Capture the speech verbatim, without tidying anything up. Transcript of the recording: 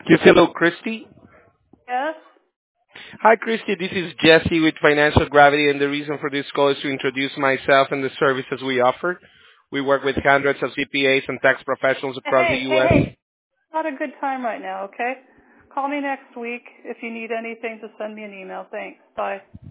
Yes, hello, Christy. Yes. Hi, Christy. This is Jesse with Financial Gravity, and the reason for this call is to introduce myself and the services we offer. We work with hundreds of C P As and tax professionals across the Hey, hey, U S. hey. Not a good time right now, okay? Call me next week if you need anything. Just send me an email. Thanks. Bye.